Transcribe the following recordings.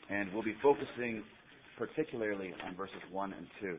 And we'll be focusing particularly on verses 1 and 2.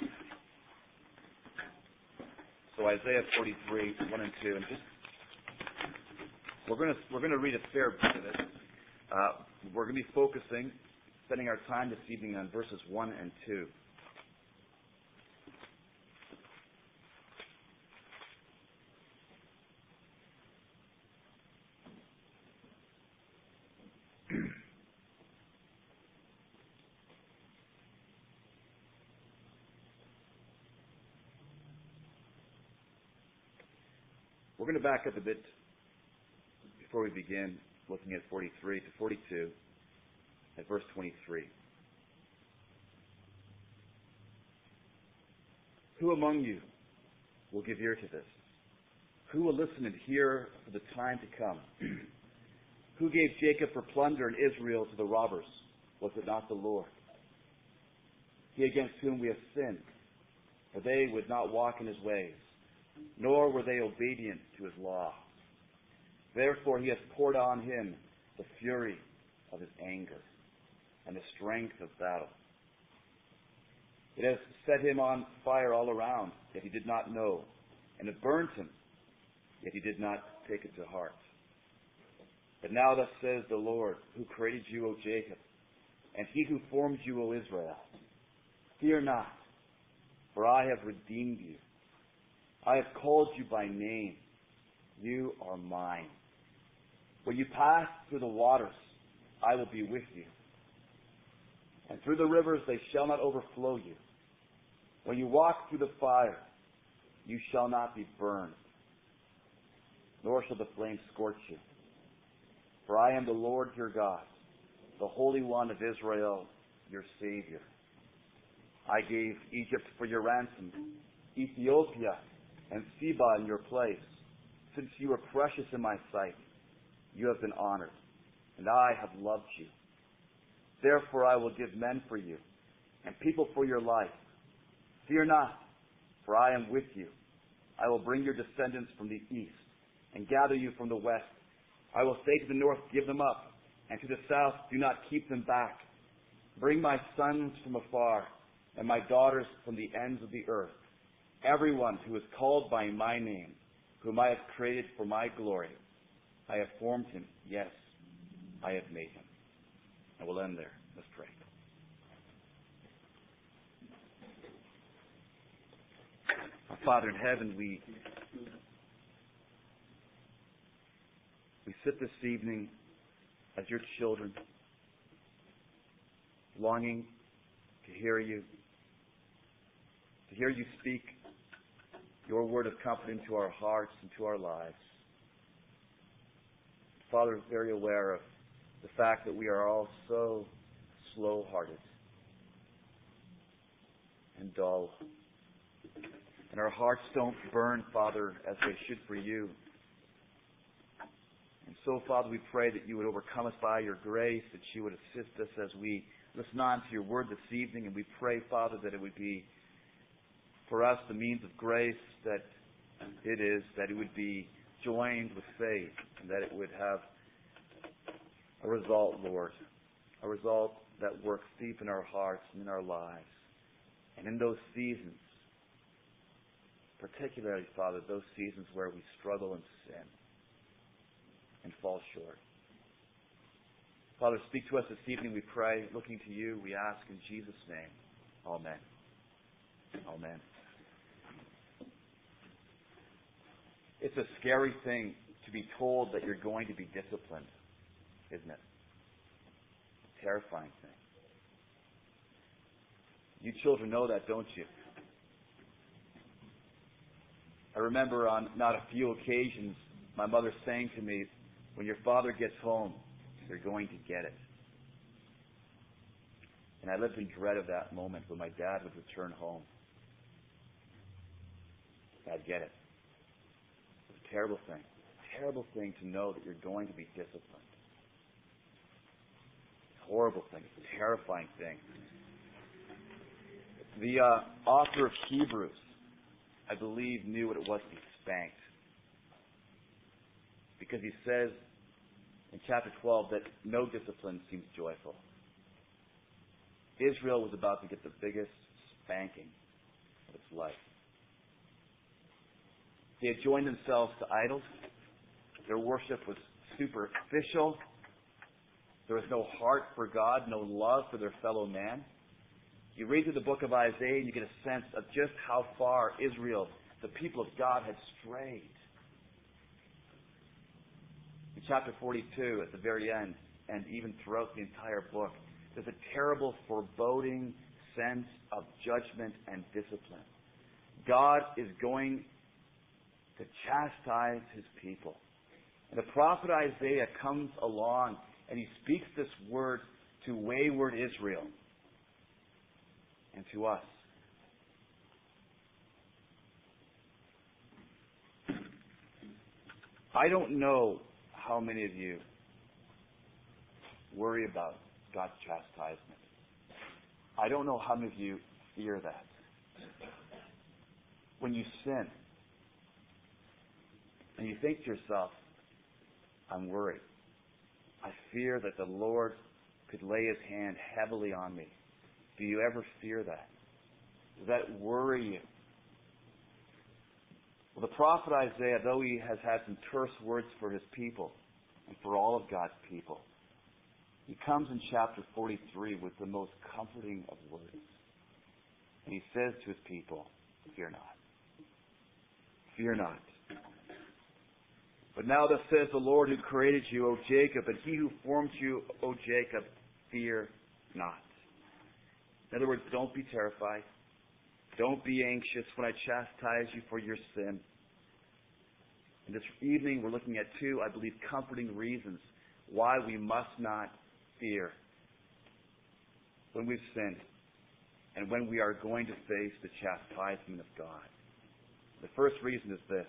So Isaiah 43, 1 and 2. And we're going to read a fair bit of it. We're going to be focusing, spending our time this evening on verses 1 and 2. We're going to back up a bit before we begin looking at 43 to 42 at verse 23. Who among you will give ear to this? Who will listen and hear for the time to come? Who gave Jacob for plunder and Israel to the robbers? Was it not the Lord? He against whom we have sinned, for they would not walk in his ways, nor were they obedient to his law. Therefore he has poured on him the fury of his anger and the strength of battle. It has set him on fire all around, yet he did not know, and it burned him, yet he did not take it to heart. But now thus says the Lord, who created you, O Jacob, and he who formed you, O Israel, fear not, for I have redeemed you. I have called you by name. You are mine. When you pass through the waters, I will be with you. And through the rivers, they shall not overflow you. When you walk through the fire, you shall not be burned, nor shall the flame scorch you. For I am the Lord your God, the Holy One of Israel, your Savior. I gave Egypt for your ransom, Ethiopia and Seba in your place. Since you are precious in my sight, you have been honored, and I have loved you. Therefore I will give men for you, and people for your life. Fear not, for I am with you. I will bring your descendants from the east, and gather you from the west. I will say to the north, give them up, and to the south, do not keep them back. Bring my sons from afar, and my daughters from the ends of the earth. Everyone who is called by my name, whom I have created for my glory, I have formed him. Yes, I have made him. And we'll end there. Let's pray. Our Father in heaven, we sit this evening as your children, longing to hear you speak your word of comfort into our hearts and to our lives. Father, very aware of the fact that we are all so slow-hearted and dull. And our hearts don't burn, Father, as they should for you. And so, Father, we pray that you would overcome us by your grace, that you would assist us as we listen on to your word this evening. And we pray, Father, that it would be for us the means of grace that it would be joined with faith, and that it would have a result, Lord, a result that works deep in our hearts and in our lives. And in those seasons, particularly, Father, those seasons where we struggle and sin and fall short. Father, speak to us this evening, we pray, looking to you, we ask in Jesus' name. Amen. Amen. It's a scary thing to be told that you're going to be disciplined, isn't it? A terrifying thing. You children know that, don't you? I remember on not a few occasions my mother saying to me, when your father gets home, you're going to get it. And I lived in dread of that moment when my dad would return home. I'd get it. It's a terrible thing. A terrible thing to know that you're going to be disciplined. It's a horrible thing. It's a terrifying thing. The author of Hebrews, I believe, knew what it was to be spanked. Because he says in chapter 12 that no discipline seems joyful. Israel was about to get the biggest spanking of its life. They had joined themselves to idols. Their worship was superficial. There was no heart for God, no love for their fellow man. You read through the book of Isaiah and you get a sense of just how far Israel, the people of God, had strayed. In chapter 42, at the very end, and even throughout the entire book, there's a terrible, foreboding sense of judgment and discipline. God is going to chastise His people. And the prophet Isaiah comes along and he speaks this word to wayward Israel and to us. I don't know how many of you worry about God's chastisement. I don't know how many of you fear that. When you sin, and you think to yourself, I'm worried. I fear that the Lord could lay His hand heavily on me. Do you ever fear that? Does that worry you? Well, the prophet Isaiah, though he has had some terse words for his people and for all of God's people, he comes in chapter 43 with the most comforting of words. And he says to his people, fear not. Fear not. But now thus says the Lord who created you, O Jacob, and He who formed you, O Jacob, fear not. In other words, don't be terrified. Don't be anxious when I chastise you for your sin. And this evening we're looking at two, I believe, comforting reasons why we must not fear when we've sinned and when we are going to face the chastisement of God. The first reason is this.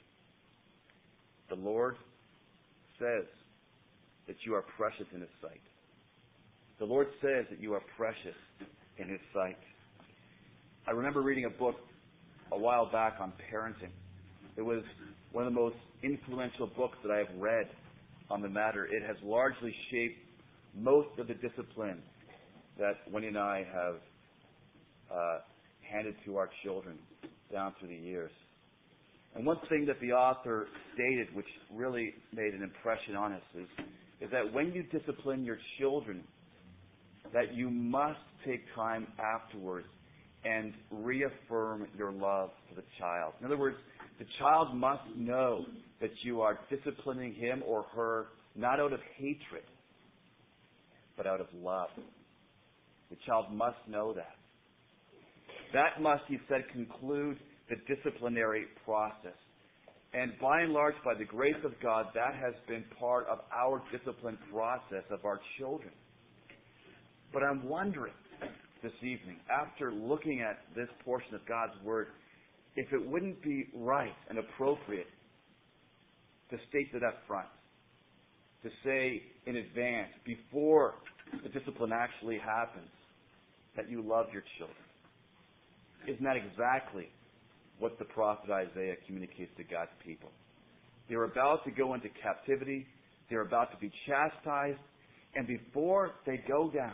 The Lord says that you are precious in His sight. The Lord says that you are precious in His sight. I remember reading a book a while back on parenting. It was one of the most influential books that I have read on the matter. It has largely shaped most of the discipline that Winnie and I have handed to our children down through the years. And one thing that the author stated, which really made an impression on us, is that when you discipline your children, that you must take time afterwards and reaffirm your love for the child. In other words, the child must know that you are disciplining him or her not out of hatred, but out of love. The child must know that. That must, he said, conclude the disciplinary process. And by and large, by the grace of God, that has been part of our discipline process of our children. But I'm wondering this evening, after looking at this portion of God's Word, if it wouldn't be right and appropriate to state it up front, to say in advance, before the discipline actually happens, that you love your children. Isn't that exactly what the prophet Isaiah communicates to God's people? They're about to go into captivity. They're about to be chastised. And before they go down,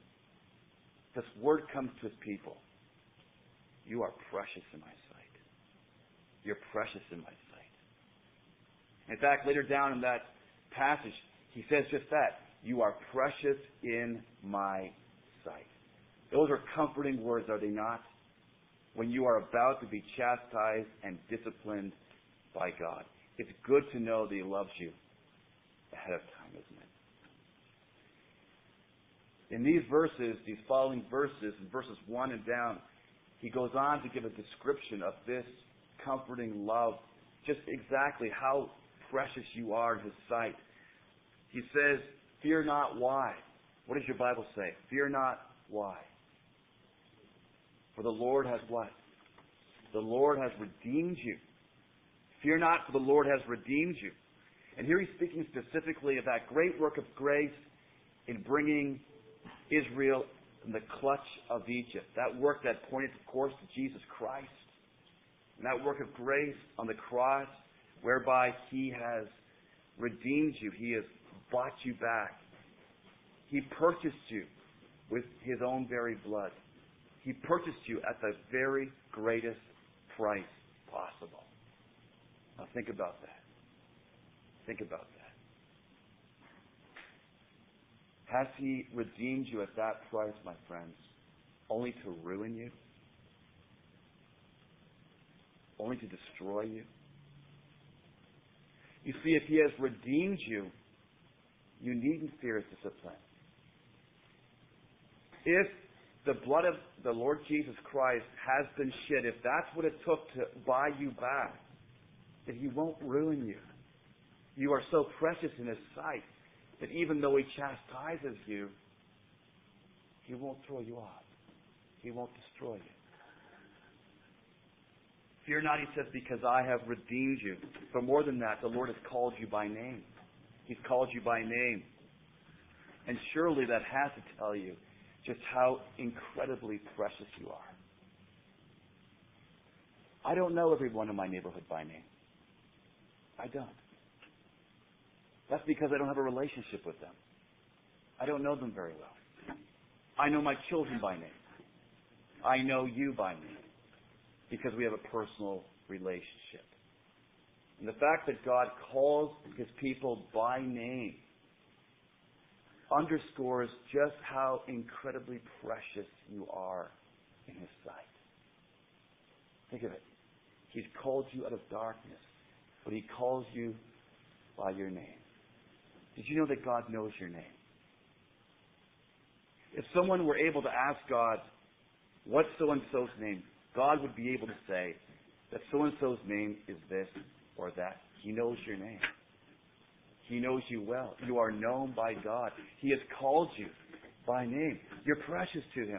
this word comes to his people. You are precious in my sight. You're precious in my sight. In fact, later down in that passage, he says just that. You are precious in my sight. Those are comforting words, are they not? When you are about to be chastised and disciplined by God. It's good to know that He loves you ahead of time, isn't it? In these verses, these following verses, in verses 1 and down, he goes on to give a description of this comforting love, just exactly how precious you are in His sight. He says, fear not, why? What does your Bible say? Fear not, why? For the Lord has what? The Lord has redeemed you. Fear not, for the Lord has redeemed you. And here he's speaking specifically of that great work of grace in bringing Israel in the clutch of Egypt. That work that pointed, of course, to Jesus Christ. And that work of grace on the cross whereby He has redeemed you. He has bought you back. He purchased you with His own very blood. He purchased you at the very greatest price possible. Now think about that. Think about that. Has He redeemed you at that price, my friends, only to ruin you? Only to destroy you? You see, if He has redeemed you, you needn't fear His discipline. If the blood of the Lord Jesus Christ has been shed, if that's what it took to buy you back, then He won't ruin you. You are so precious in His sight that even though He chastises you, He won't throw you off. He won't destroy you. Fear not, He says, because I have redeemed you. But more than that, the Lord has called you by name. He's called you by name. And surely that has to tell you just how incredibly precious you are. I don't know everyone in my neighborhood by name. I don't. That's because I don't have a relationship with them. I don't know them very well. I know my children by name. I know you by name because we have a personal relationship. And the fact that God calls His people by name underscores just how incredibly precious you are in His sight. Think of it. He's called you out of darkness, but He calls you by your name. Did you know that God knows your name? If someone were able to ask God, what's so-and-so's name? God would be able to say that so-and-so's name is this or that. He knows your name. He knows you well. You are known by God. He has called you by name. You're precious to Him.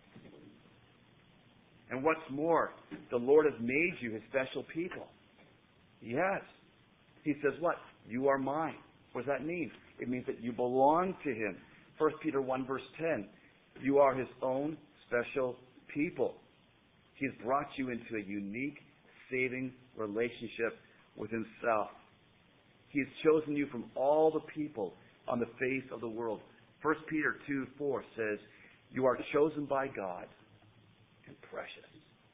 And what's more, the Lord has made you His special people. He has. He says what? You are mine. What does that mean? It means that you belong to Him. 1 Peter 1 verse 10. You are His own special people. He's brought you into a unique, saving relationship with Himself. He has chosen you from all the people on the face of the world. 1 Peter 2:4 says, you are chosen by God and precious.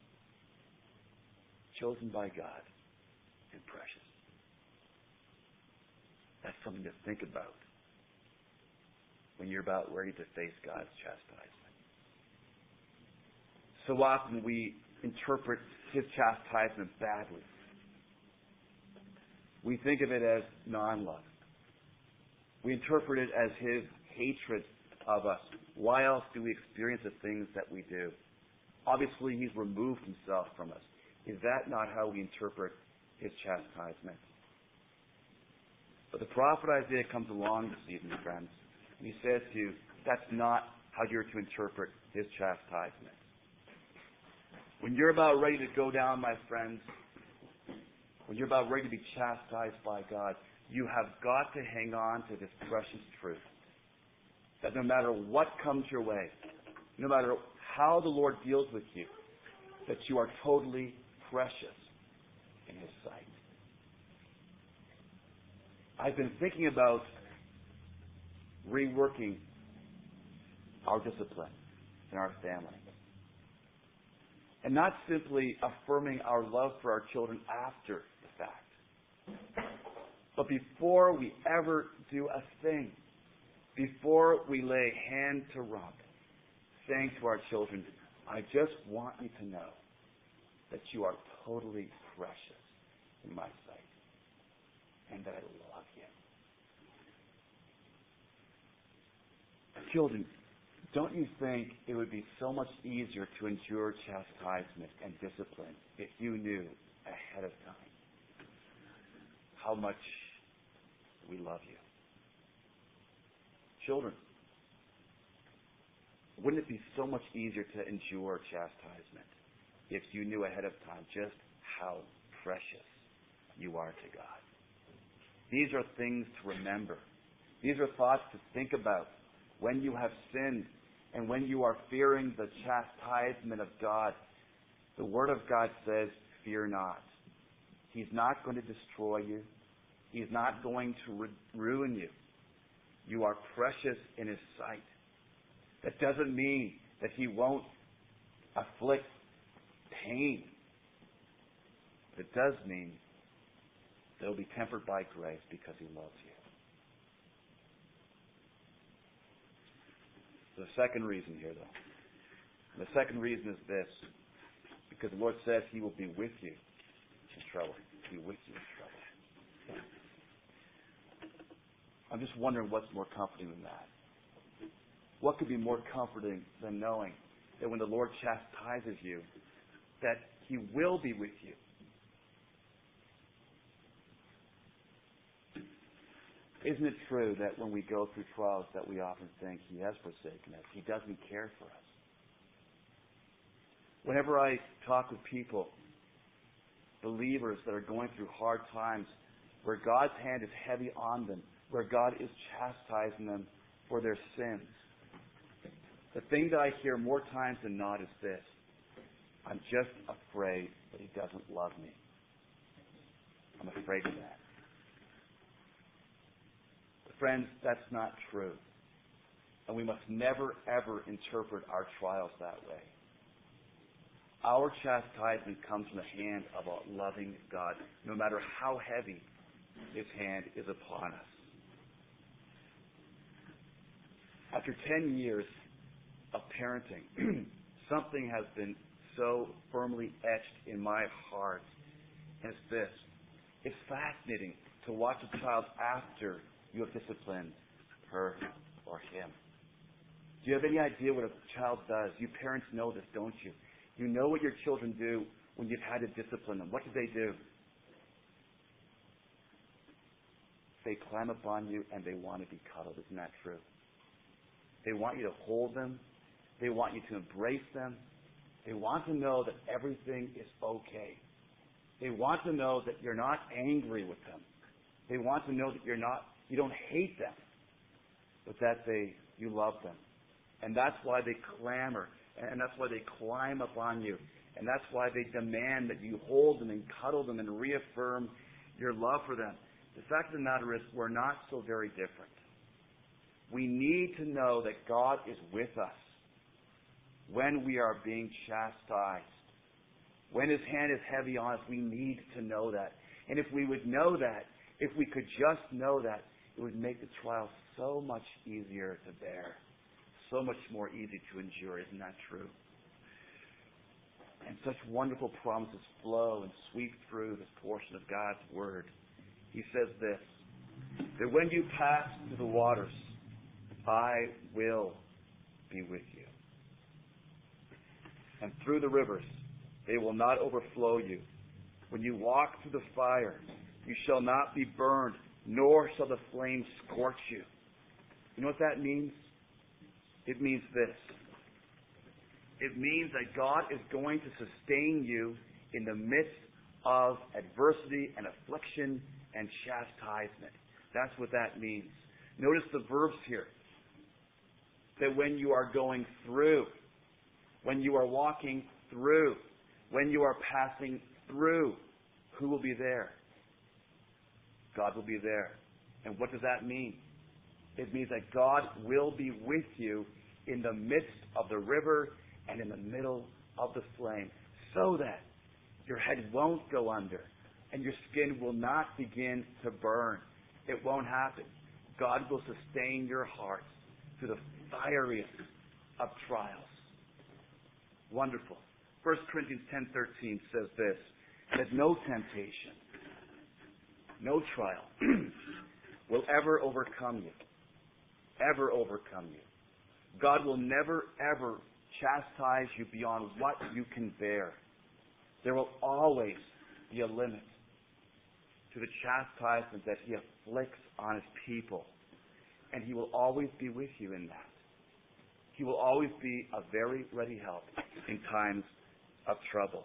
Chosen by God and precious. That's something to think about when you're about ready to face God's chastisement. So often we interpret His chastisement badly. We think of it as non-love. We interpret it as His hatred of us. Why else do we experience the things that we do? Obviously, He's removed Himself from us. Is that not how we interpret His chastisement? But the prophet Isaiah comes along this evening, friends, and he says to you, that's not how you're to interpret His chastisement. When you're about ready to go down, my friends, when you're about ready to be chastised by God, you have got to hang on to this precious truth. That no matter what comes your way, no matter how the Lord deals with you, that you are totally precious in His sight. I've been thinking about reworking our discipline in our family. And not simply affirming our love for our children after the fact. But before we ever do a thing, before we lay hand to rump, saying to our children, I just want you to know that you are totally precious in my sight and that I love you. Children, don't you think it would be so much easier to endure chastisement and discipline if you knew ahead of time how much we love you? Children, wouldn't it be so much easier to endure chastisement if you knew ahead of time just how precious you are to God? These are things to remember. These are thoughts to think about when you have sinned and when you are fearing the chastisement of God. The Word of God says, fear not. He's not going to destroy you. He's not going to ruin you. You are precious in His sight. That doesn't mean that He won't afflict pain. But it does mean that it will be tempered by grace because He loves you. The second reason here, though. The second reason is this. Because the Lord says He will be with you in trouble. Be with you in trouble. I'm just wondering what's more comforting than that. What could be more comforting than knowing that when the Lord chastises you, that He will be with you? Isn't it true that when we go through trials that we often think He has forsaken us? He doesn't care for us. Whenever I talk with people, believers that are going through hard times, where God's hand is heavy on them, where God is chastising them for their sins, the thing that I hear more times than not is this: I'm just afraid that He doesn't love me. I'm afraid of that. But friends, that's not true. And we must never, ever interpret our trials that way. Our chastisement comes from the hand of a loving God, no matter how heavy His hand is upon us. After 10 years of parenting, something has been so firmly etched in my heart as this. It's fascinating to watch a child after you have disciplined her or him. Do you have any idea what a child does? You parents know this, don't you? You know what your children do when you've had to discipline them. What do? They climb up on you and they want to be cuddled. Isn't that true? They want you to hold them. They want you to embrace them. They want to know that everything is okay. They want to know that you're not angry with them. They want to know that you don't hate them, but that you love them. And that's why they clamor. And that's why they climb up on you. And that's why they demand that you hold them and cuddle them and reaffirm your love for them. The fact of the matter is, we're not so very different. We need to know that God is with us when we are being chastised. When His hand is heavy on us, we need to know that. And if we would know that, if we could just know that, it would make the trial so much easier to bear. So much more easy to endure. Isn't that true? And such wonderful promises flow and sweep through this portion of God's Word. He says this, that when you pass through the waters, I will be with you. And through the rivers, they will not overflow you. When you walk through the fire, you shall not be burned, nor shall the flames scorch you. You know what that means? It means this. It means that God is going to sustain you in the midst of adversity and affliction and chastisement. That's what that means. Notice the verbs here. That when you are going through, when you are walking through, when you are passing through, who will be there? God will be there. And what does that mean? It means that God will be with you in the midst of the river and in the middle of the flame, so that your head won't go under and your skin will not begin to burn. It won't happen. God will sustain your heart through the fieriest of trials. Wonderful. 1 Corinthians 10:13 says this, that no temptation, no trial will ever overcome you. Ever overcome you. God will never, ever chastise you beyond what you can bear. There will always be a limit to the chastisement that He afflicts on His people. And He will always be with you in that. He will always be a very ready help in times of trouble.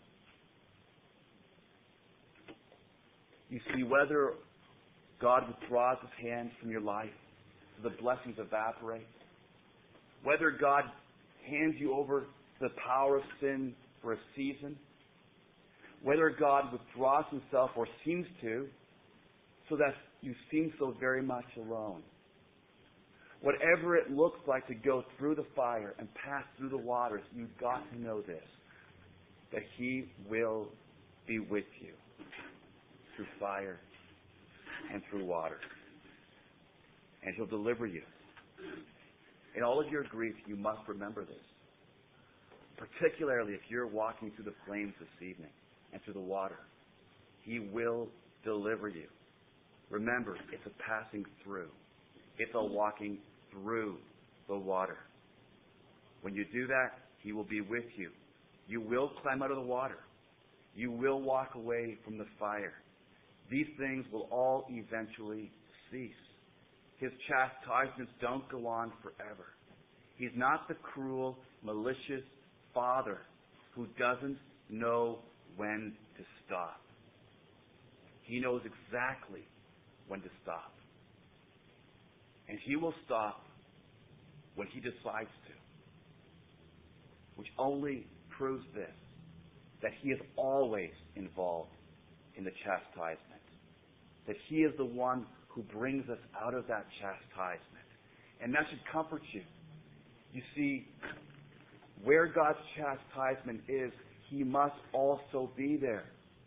You see, whether God withdraws His hand from your life, the blessings evaporate, whether God hands you over to the power of sin for a season, whether God withdraws Himself or seems to, so that you seem so very much alone, Whatever it looks like to go through the fire and pass through the waters, you've got to know this, that He will be with you through fire and through water. And He'll deliver you. In all of your grief, you must remember this. Particularly if you're walking through the flames this evening and through the water. He will deliver you. Remember, it's a passing through. It's a walking through the water. When you do that, He will be with you. You will climb out of the water. You will walk away from the fire. These things will all eventually cease. His chastisements don't go on forever. He's not the cruel, malicious Father who doesn't know when to stop. He knows exactly when to stop. And He will stop when He decides to. Which only proves this, that He is always involved in the chastisement. That He is the one who brings us out of that chastisement. And that should comfort you. You see, where God's chastisement is, He must also be there.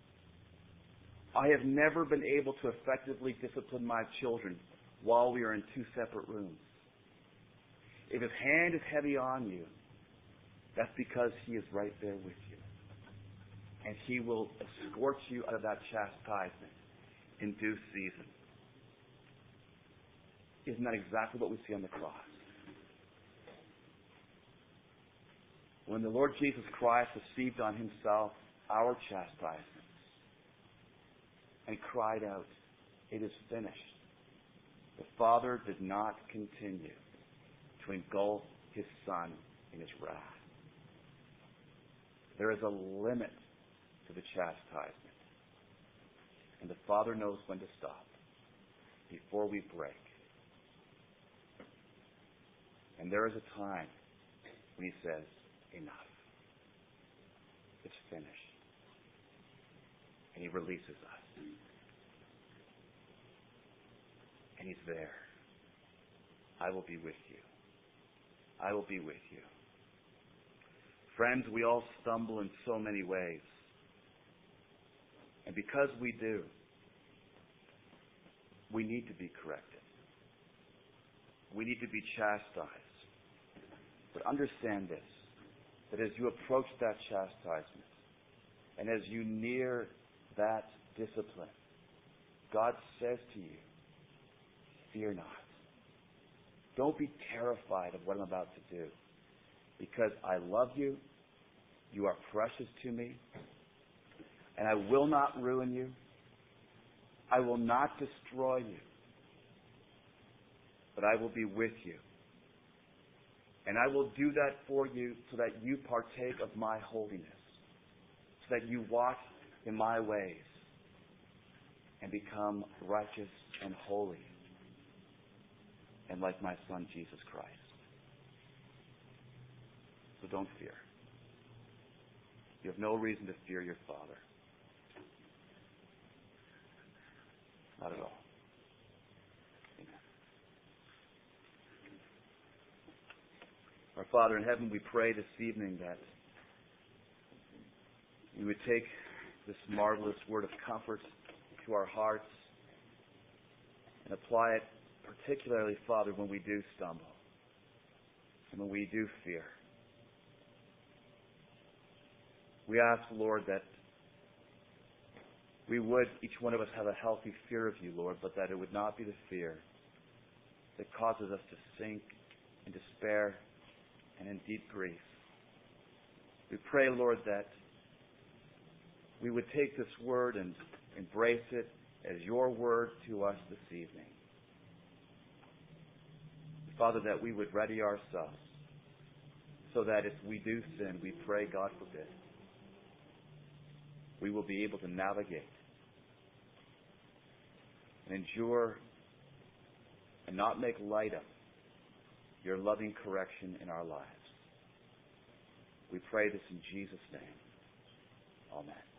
I have never been able to effectively discipline my children while we are in two separate rooms. If His hand is heavy on you, that's because He is right there with you. And He will escort you out of that chastisement in due season. Isn't that exactly what we see on the cross? When the Lord Jesus Christ received on Himself our chastisements and cried out, "It is finished," the Father did not continue to engulf His Son in His wrath. There is a limit to the chastisement. And the Father knows when to stop before we break. And there is a time when He says, "Enough. It's finished." And He releases us. And He's there. I will be with you. I will be with you. Friends, we all stumble in so many ways. And because we do, we need to be corrected. We need to be chastised. But understand this, that as you approach that chastisement, and as you near that discipline, God says to you, fear not. Don't be terrified of what I'm about to do. Because I love you, you are precious to me, and I will not ruin you. I will not destroy you, but I will be with you. And I will do that for you so that you partake of my holiness, so that you walk in my ways and become righteous and holy, and like my Son, Jesus Christ. So don't fear. You have no reason to fear your Father. Not at all. Amen. Our Father in heaven, we pray this evening that you would take this marvelous word of comfort to our hearts and apply it particularly, Father, when we do stumble and when we do fear. We ask, Lord, that we would, each one of us, have a healthy fear of you, Lord, but that it would not be the fear that causes us to sink in despair and in deep grief. We pray, Lord, that we would take this word and embrace it as your word to us this evening. Father, that we would ready ourselves so that if we do sin, we pray, God forbid, we will be able to navigate and endure and not make light of your loving correction in our lives. We pray this in Jesus' name. Amen.